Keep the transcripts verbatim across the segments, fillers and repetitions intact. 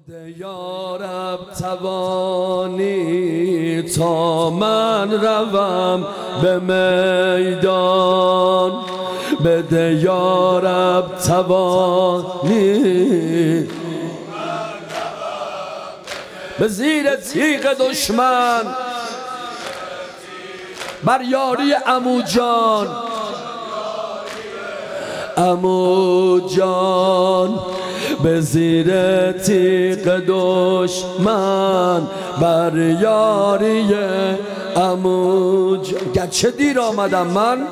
بده یارب توانی تا من روم به میدان، بده یارب توانی به زیر تیغ دشمن بر یاری عمو جان. عمو جان به زیر تیغ دشمن بر یاری عمو جان. گرچه دیر آمدم من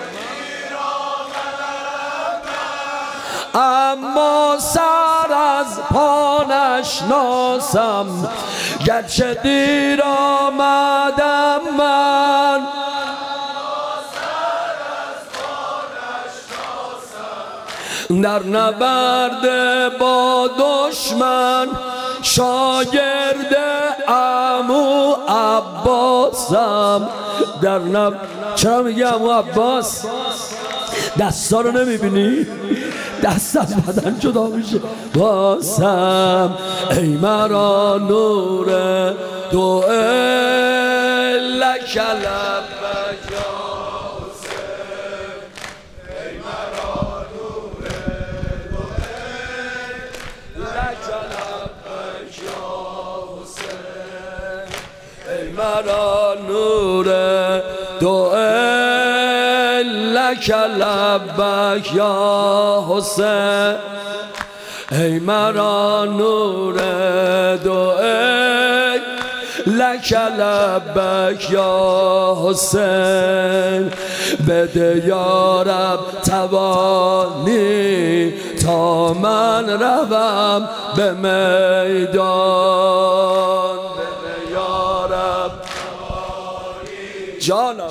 اما سر از پا نشناسم، گرچه دیر آمدم من در نبرد با دشمن، شاگرد عمو عباسم. در نب... چرا میگی عمو عباس؟ دستا رو نمیبینی؟ دست از بدن جدا میشه. باسم ای مرا نور دو لک لبک یا حسین، ای مرا نور دو لک لبک یا حسین، ای مرا نور دو لک لبک یا حسین، ای مرا نور دعای لک لبک یا حسین. بده یارب توانی تا من روم به میدان، بده یارب توانی جانم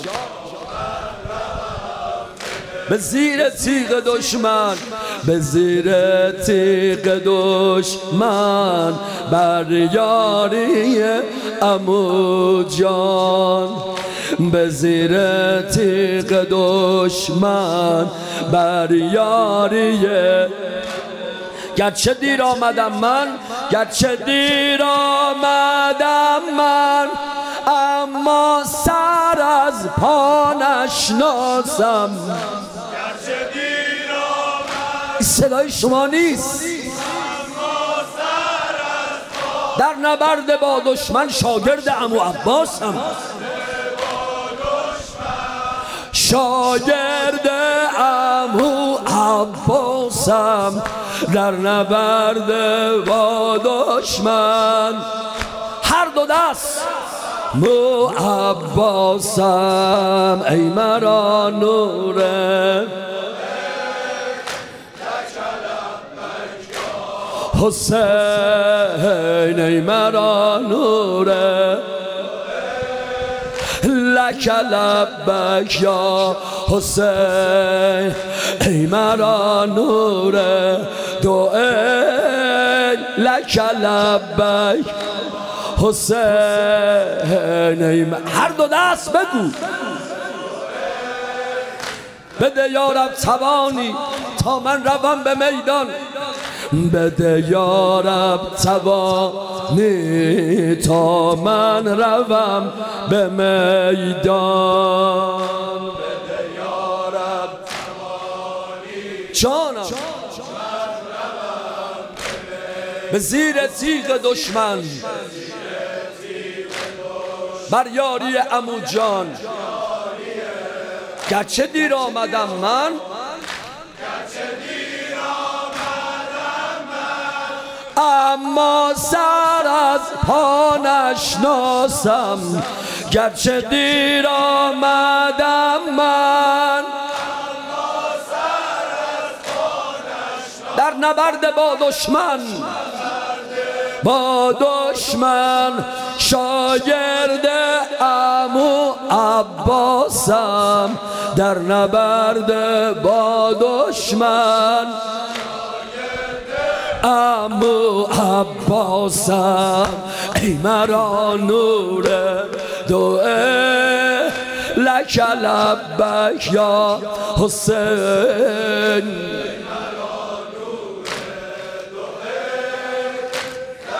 به زیر تیغ دشمن، به زیر تیغ دشمن بر یاری عمو جان، به زیر تیغ دشمن بر یاری. گرچه دیر آمدم من، گرچه دیر آمدم من اما سر از پا نشناسم. صدای شما نیست. در نبرد با دشمن شاگرد عمو عباسم، شاگرد عمو عباسم. در نبرد با دشمن هر دو دست عمو عباسم، ای مرا نوره حسین، ای مرا نوره لک لبک یا حسین، ای مرا نوره دعای لک لبک حسین، ای هر دو دست بگو. بده یارب توانی تا من روم به میدان، بده یارب توانی تا من روم به میدان، بده یارب توانی جانم به زیر تیغ دشمن بر یاری عمو جان. گرچه دیر آمدم من اما سر از پا نشناسم، گرچه دیر آمدم من در نبرد با دشمن، با دشمن شاگرد عمو عباسم. در نبرد با دشمن عمو عباسم، ای مرا نور دعای لک لبک یا حسین،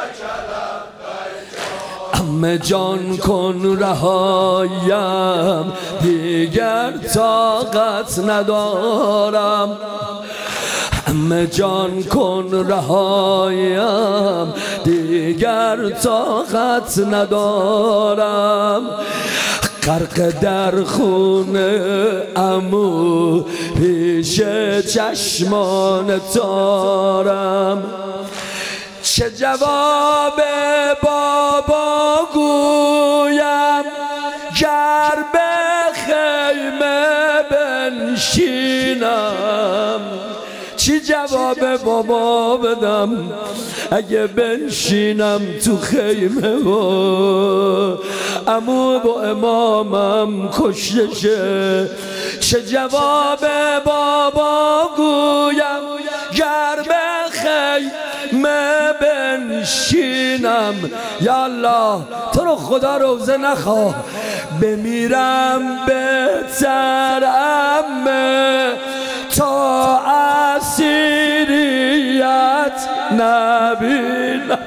عمه جان کن رهایم دیگر طاقت ندارم عمه جان کن رهایم دیگر طاقت ندارم غرق در خون عمو پیش چشمان تارم چه جواب بابا گویم گر به خیمه بنشینم چی جواب بابا بدم اگه بنشینم تو خیمه و عمو با امامم کشته شه چه جواب بابا گویم گر به خیمه بنشینم یا الله تو رو خدا روزه نخواه بمیرم بهترم تا اسیریت نبینم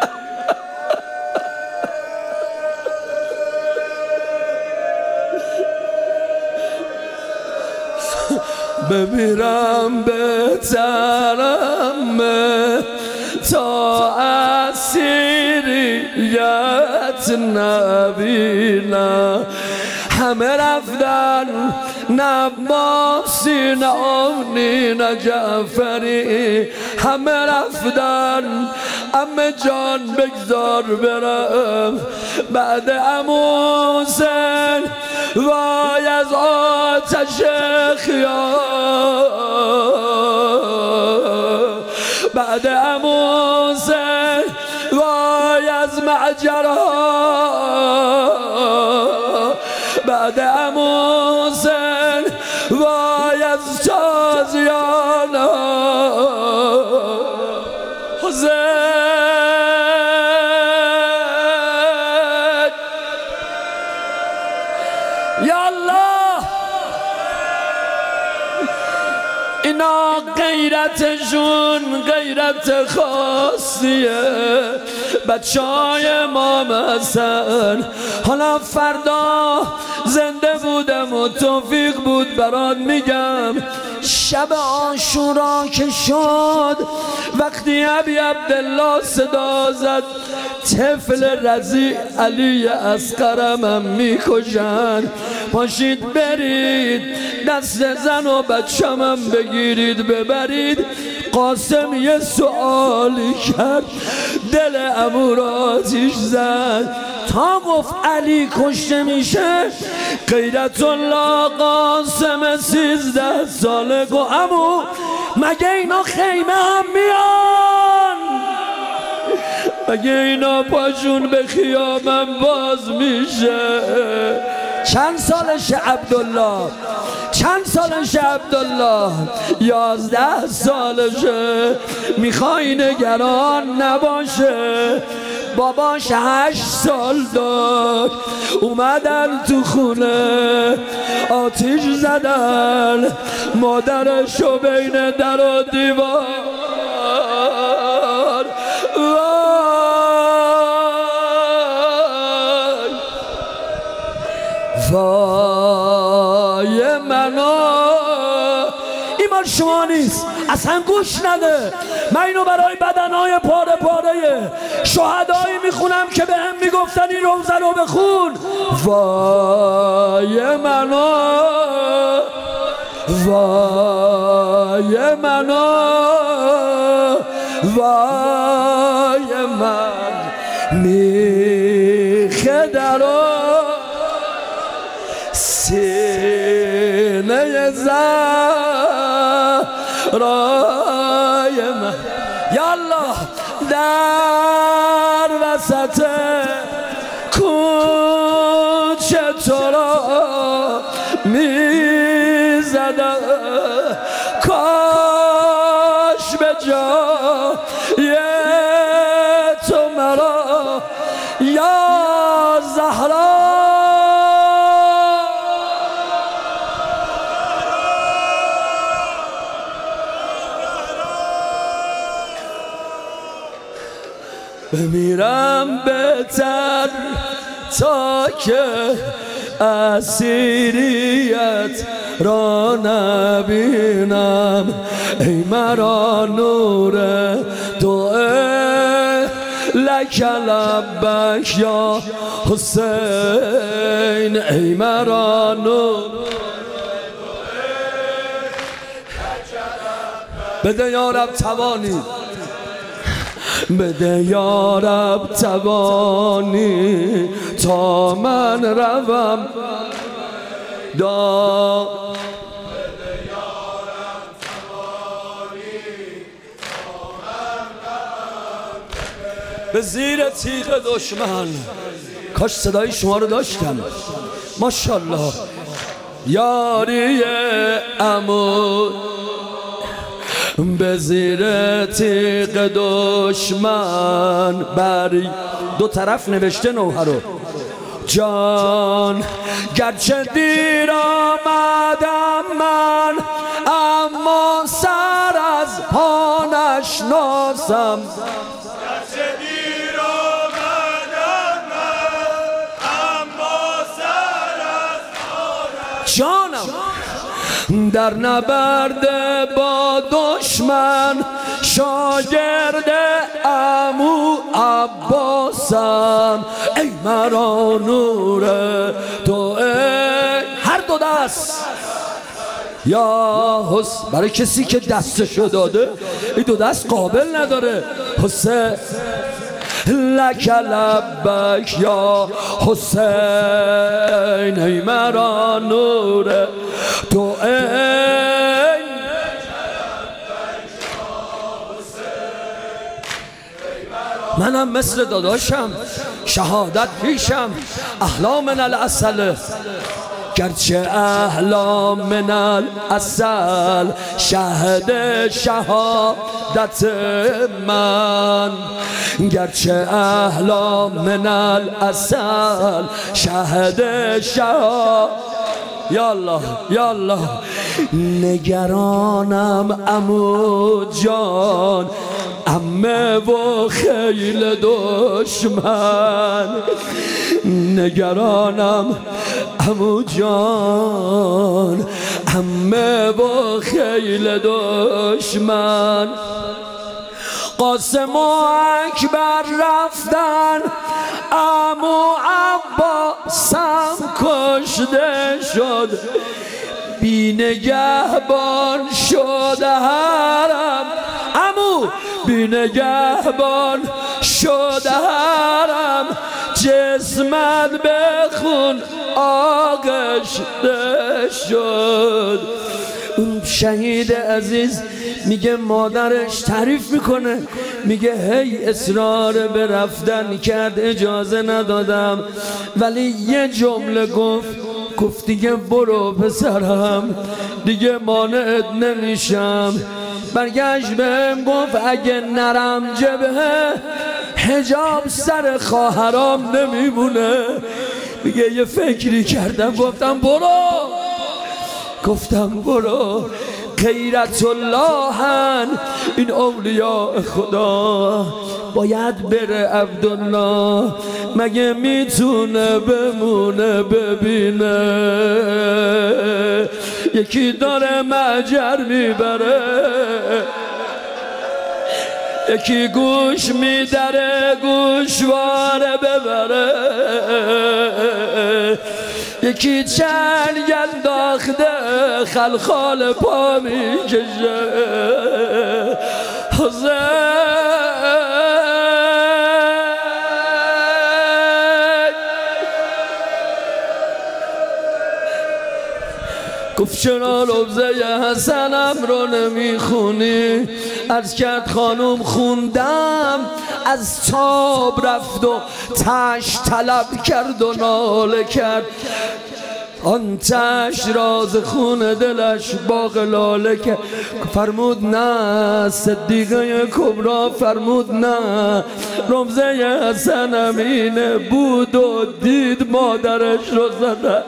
بمیرم بهترم تا اسیریت نبینم همه رفتن نه عباسی نه عونی نه جعفری همه رفتن عمه جان بگذار برم بعد عمو حسین وای از آتش خیام بعد عمو حسین وای از معجرها بعد عمو حسین وای از تازیانا حسین یا الله اینا غیرتشون غیرت خاصیه بچه های امام حسن حالا فردا زنده بودم و توفیق بود برات میگم شب عاشورا که شد وقتی ابی عبدالله صدا زد طفل رضیع علی اصغرم میکشن پاشید برید دست زن و بچه‌مم بگیرید ببرید قاسم یه سوالی کرد دل عمو را آتیش زد تا گفت علی کشته میشه غیرت الله قاسم سیزده ساله گو عمو مگه اینا خیمه هم میان مگه اینا پاشون به خیامم باز میشه چند سالشه عبدالله چند سالشه عبدالله یازده سالشه میخوای نگران نباشه باباش هشت سال داشت اومدن تو خونه آتیش زدن مادرشو بین در و دیوار وای منو این مال شما نیست اصلا گوش نده من اینو برای بدنهای پاره پاره شهدایی میخونم که به هم میگفتن این روزه رو بخون وای منو وای منو وای من میخه درو سینه زهرای من یا الله در وسط کوچه تو را میزدم کاش به جای تو مرا یا زهرا بمیرم بهتر تا که اسیریت را نبینم. ای مرا نور تو لک لبک یا حسین. ای مرا نور بده یا رب توانی، بده یا رب توانی تا من روم دا. به زیر تیغ دشمن. کاش صدای شما رو داشتم. ماشاءالله. یاری عمو به زیر تیغ دشمن. بر دو طرف نوشته نوحه رو. جان گرچه دیر آمدم من، اما سر از پا نشناسم. گرچه دیر آمدم من، اما سر از پا جانم در نبرد با دشمن، شاگرد عمو عباسم. ای مرا نور تو ای هر دو دست یا حسین. برای کسی که دستشو داده این دو دست قابل نداره. حسین لک لبک یا حسین. ای مرا نور تو ای منم مثل داداشم، شهادت پیشم احلام من العسل. گرچه احلام من العسل شهد شهادت من. گرچه احلام من العسل شهد شهادت. یا الله یا الله. نگرانم عمو جان، عمه و خیل دشمن. نگرانم عمو جان، عمه و خیل دشمن. قاسم و اکبر رفتن، عمو عباسم کشته شد. بی نگهبان شد حرم، عمو بی نگهبان شد حرم. جسمت به خون آغشته شد. اون شهید عزیز میگه مادرش تعریف میکنه، میگه هی اصرار به رفتن کرد، اجازه ندادم، ولی یه جمله گفت گفت دیگه برو پسرم، دیگه مانعت نمیشم. برگشت بهم گفت اگه نرم جبهه حجاب سر خواهرام نمیمونه. میگه یه فکری کردم، گفتم برو، گفتم برو. غیرت اللهن این اولیاء خدا، باید بره عبدالله، مگه میتونه بمونه ببینه. یکی داره مجر میبره، یکی گوش میدره گوشواره ببره، یکی چنگ انداخته خلخال پا میکشه. حسین گفت چرا لفظه حسنم رو نمیخونی؟ عرض کرد خانم خوندم، از تاب رفت و تش طلب کرد و ناله کرد. آن تش راز خون دلش باغ لاله کرد. فرمود نه، صدیقه کبرا فرمود نه، رمزه حسنم اینه بود و دید مادرش رو زدن.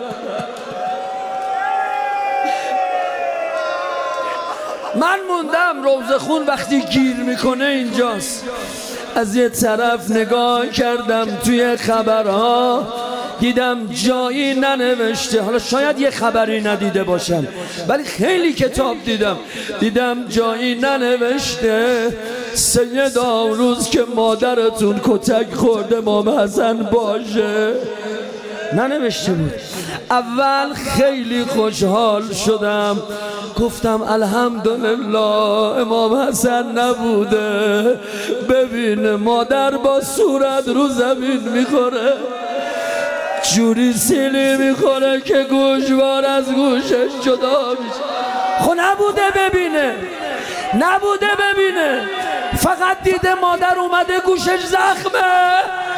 من موندم روزه خون وقتی گیر میکنه اینجاست. از یه طرف نگاه کردم توی خبرها دیدم جایی ننوشته، حالا شاید یه خبری ندیده باشم ولی خیلی کتاب دیدم، دیدم جایی ننوشته سیدا روز که مادرتون کتک خورده امام حسن باشه. ننوشته بود. اول خیلی خوشحال شدم، گفتم الحمدلله امام حسن نبوده. ببین مادر با صورت رو زمین میخوره، جوری سیلی میخوره که گوشوار از گوشش جدا میشه. خب نبوده ببینه، نبوده ببینه، فقط دیده مادر اومده گوشش زخمه.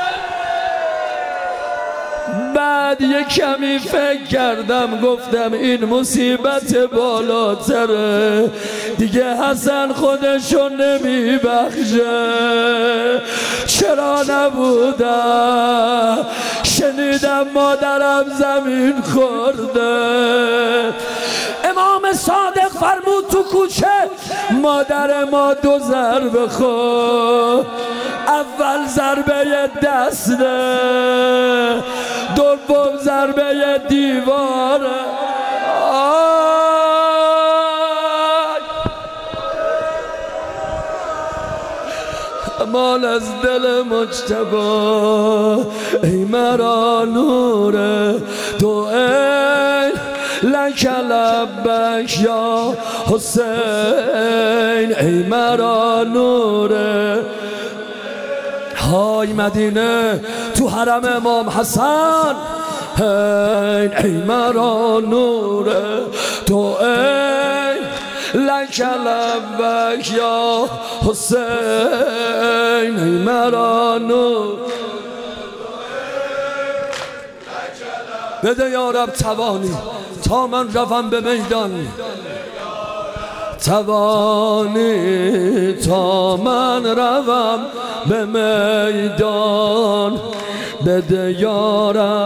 بعد یک کمی فکر کردم، گفتم این مصیبت بالاتره دیگه، حسن خودشو نمیبخشه. چرا نبودم؟ شنیدم مادرم زمین خورده. امام صادق فرمود تو کوچه مادر ما دو ضربه خورد، اول ضربه دسته، دوم ضربه دیواره. مال از دل مجتبی ای مرا نوره تو ای لک لبک یا حسین ای مرا نوره. های مدینه تو حرم امام حسن ای مرا نوره تو ای لک لبک یا حسین ای مرا نور. بده یا رب توانی تا من روم به میدان، توانی تا من روم به میدان. بده یا رب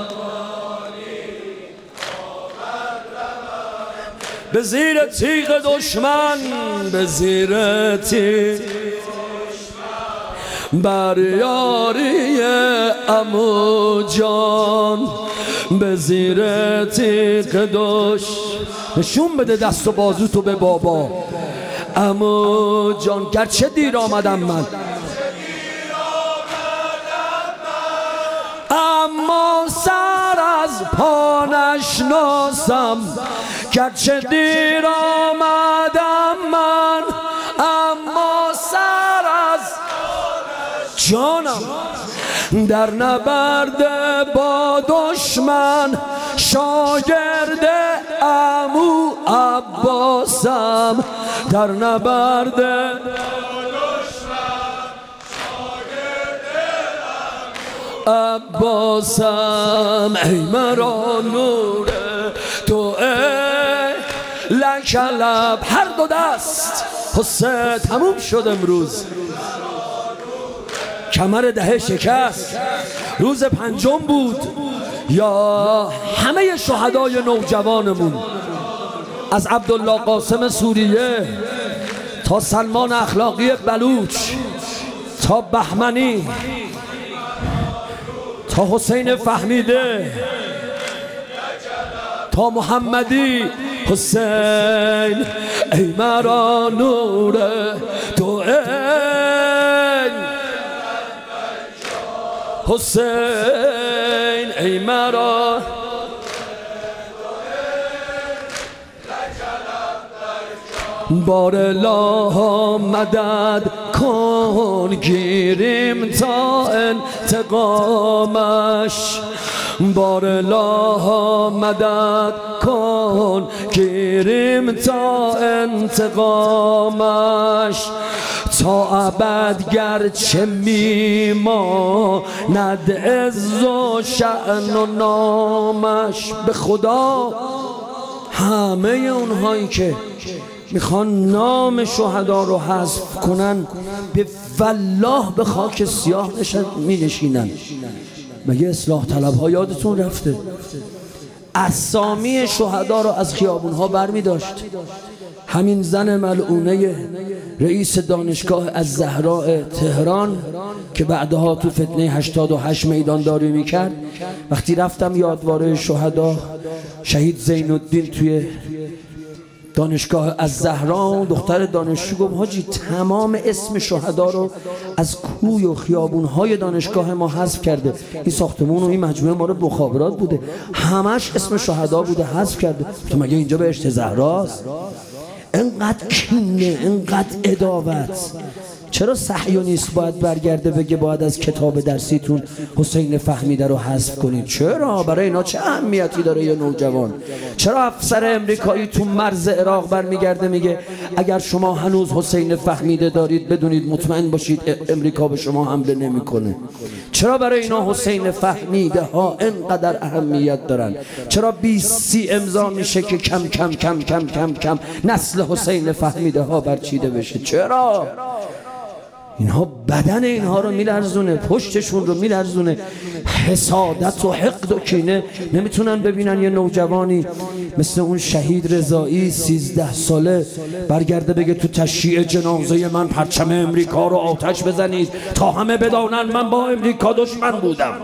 به زیر تیغ دشمن، به زیر تیغ بر یاری عمو جان، به زیر تیغ دشمن. نشون بده دست و بازو تو به بابا عمو جان. گرچه دیر آمدم من اما سر از پا نشناسم، گرچه دیر آمدم من اما سر از جانم. در نبرد با دشمن شاگرد عمو عباسم، در نبرد با دشمن شاگرد عمو عباسم ای مرا نوره تو ای لک لب. هر دو دست حسین تموم شد امروز. کمر دهه شکست، روز پنجم بود. یا همه شهدای نوجوانمون از عبدالله قاسم سوریه تا سلمان اخلاقی بلوچ تا بهمنی تا حسین فهمیده تا محمدی حسین ای مرا نوره تو ای حسین ای مرا. بار الله مدد کن گیریم تا انتقامش، بار الله مدد کن گیریم تا انتقامش. تا ابد گرچه میماند عز و شأن و نامش. به خدا همه اونهایی که میخوان نام شهدا رو حذف کنن به والله به خاک سیاه مینشینن. مگه اصلاح طلب ها یادتون رفته اسامی شهدا رو از خیابون ها بر می داشت؟ همین زن ملعونه رئیس دانشگاه الزهراء تهران که بعدها تو فتنه هشتاد و هشت میدانداری میکرد. وقتی رفتم یادواره شهدا شهید زین الدین توی دانشگاه الزهراء، دختر دانشجو گفت حاجی تمام اسم شهدا رو از کوی و خیابونهای دانشگاه ما حذف کرده. این ساختمون و این مجموعه ما رو مخابرات بوده، همش اسم شهدا بوده، حذف کرده. تو مگه اینجا بهشت زهراست؟ انقدر کینه، انقدر عداوت. چرا صهیونیست باید برگرده بگه باید از کتاب درسیتون حسین فهمیده رو حذف کنید؟ چرا؟ برای اینا چه اهمیتی داره یه نوجوان؟ چرا افسر امریکایی تو مرز عراق برمیگرده میگه اگر شما هنوز حسین فهمیده دارید بدونید مطمئن باشید امریکا به شما حمله نمیکنه؟ چرا برای اینا حسین فهمیده ها انقدر اهمیت دارن؟ چرا بیست سی امضا میشه که کم کم کم کم کم کم نسل حسین فهمیده ها برچیده بشه؟ چرا؟ اینها بدن اینها رو میلرزونه، پشتشون رو میلرزونه. حسادت و حقد و کینه نمیتونن ببینن یه نوجوانی مثل اون شهید رضایی سیزده ساله برگرده بگه تو تشییع جنازه من پرچم امریکا رو آتش بزنید تا همه بدانن من با امریکا دشمن بودم.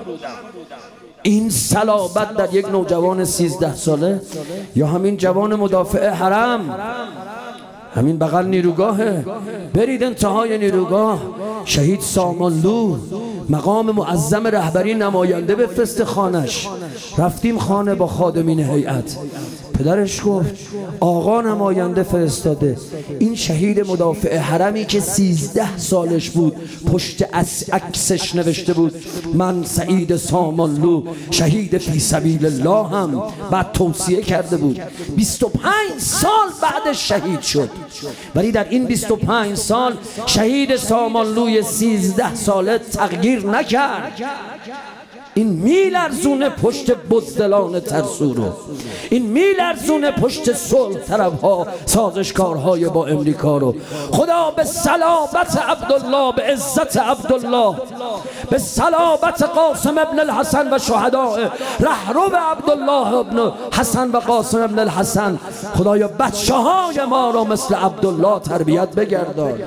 این صلابت در یک نوجوان سیزده ساله. یا همین جوان مدافع حرم، همین بغل نیروگاهه، برید انتهای نیروگاه شهید سامانلو مقام معظم رهبری نماینده بفرسته خانش. رفتیم خانه با خادمین هیئت، پدرش گفت آقا نماینده فرستاده. این شهید مدافع حرمی که سیزده سالش بود پشت عکسش نوشته بود من سعید سامانلو شهید فی سبیل الله هم، بعد توصیه کرده بود. بیست و پنج سال بعدش شهید شد، ولی در این بیست و پنج سال شهید سامانلوی سیزده ساله تغییر نکرد. این میلرزونه پشت بزدلان ترسو رو، این میلرزونه پشت صلح طلبها سازشکارهای با امریکا رو. خدا به صلابت عبدالله، به عزت عبدالله، به صلابت قاسم ابن الحسن و شهداء رهرو عبدالله ابن حسن و قاسم ابن الحسن، خدایا بچه های ما رو مثل عبدالله تربیت بگردان.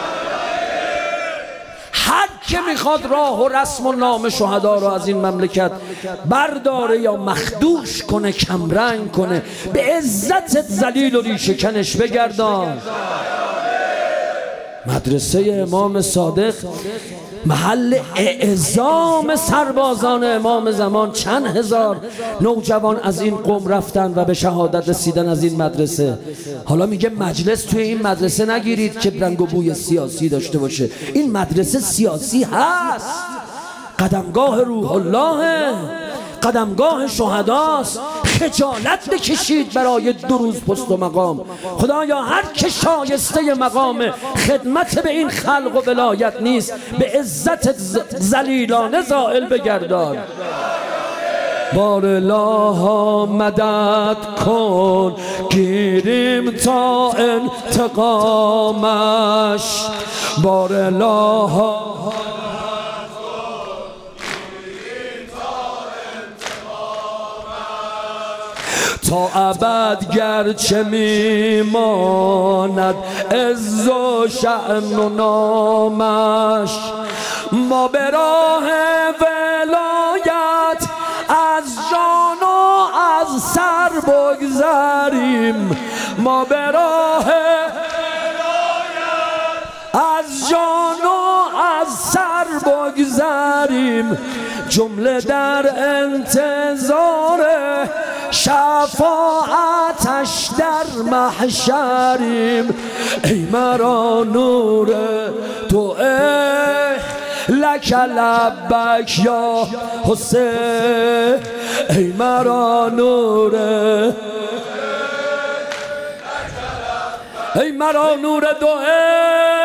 هر که میخواد راه و رسم و نام شهدا رو از این مملکت برداره یا مخدوش کنه، کمرنگ کنه، به عزت ذلیل و ریشه‌کنش بگردان. مدرسه امام صادق محل اعزام سربازان امام زمان، چند هزار نوجوان از این قوم رفتن و به شهادت رسیدن از این مدرسه. حالا میگه مجلس توی این مدرسه نگیرید که رنگ و بوی سیاسی داشته باشه. این مدرسه سیاسی هست، قدمگاه روح الله، قدمگاه شهداست. خجالت بکشید برای دو روز پست و مقام. خدایا هر که شایسته مقام خدمت به این خلق و ولایت نیست به عزت ذلیلانه زائل بگردان. بار الله مدد کن گیریم تا انتقامش. بار الله تا ابد گرچه میماند عز و شأن و نامش. ما به راه ولایت از جان و از سر بگذریم. ما به راه از جان و از سر بگذریم. جمله در انتظار شفاعتش در محشریم. ای مرا نور تو لک لبک یا حسین. ای مرا نور، ای مرا نور دو